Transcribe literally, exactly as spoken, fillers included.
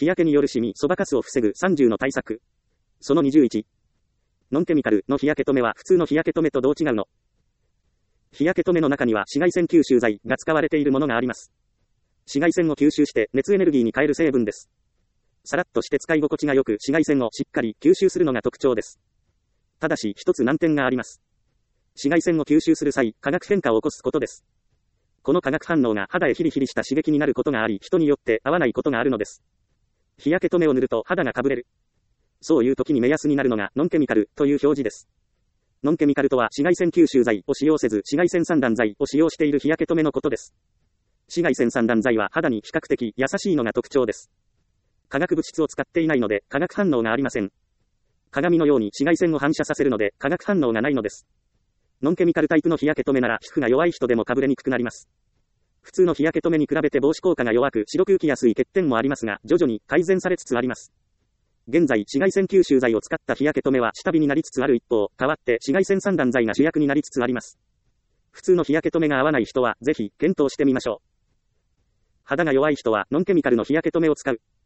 日焼けによるシミ、そばかすを防ぐさんじゅうの対策。そのにじゅういち。ノンケミカルの日焼け止めは普通の日焼け止めとどう違うの？日焼け止めの中には紫外線吸収剤が使われているものがあります。紫外線を吸収して熱エネルギーに変える成分です。さらっとして使い心地が良く紫外線をしっかり吸収するのが特徴です。ただし一つ難点があります。紫外線を吸収する際、化学変化を起こすことです。この化学反応が肌へヒリヒリした刺激になることがあり、人によって合わないことがあるのです。日焼け止めを塗ると肌がかぶれる。そういう時に目安になるのがノンケミカルという表示です。ノンケミカルとは紫外線吸収剤を使用せず紫外線散弾剤を使用している日焼け止めのことです。紫外線散弾剤は肌に比較的優しいのが特徴です。化学物質を使っていないので化学反応がありません。鏡のように紫外線を反射させるので化学反応がないのです。ノンケミカルタイプの日焼け止めなら皮膚が弱い人でもかぶれにくくなります。普通の日焼け止めに比べて防止効果が弱く白く浮きやすい欠点もありますが徐々に改善されつつあります。現在紫外線吸収剤を使った日焼け止めは下火になりつつある一方、代わって紫外線散弾剤が主役になりつつあります。普通の日焼け止めが合わない人はぜひ検討してみましょう。肌が弱い人はノンケミカルの日焼け止めを使う。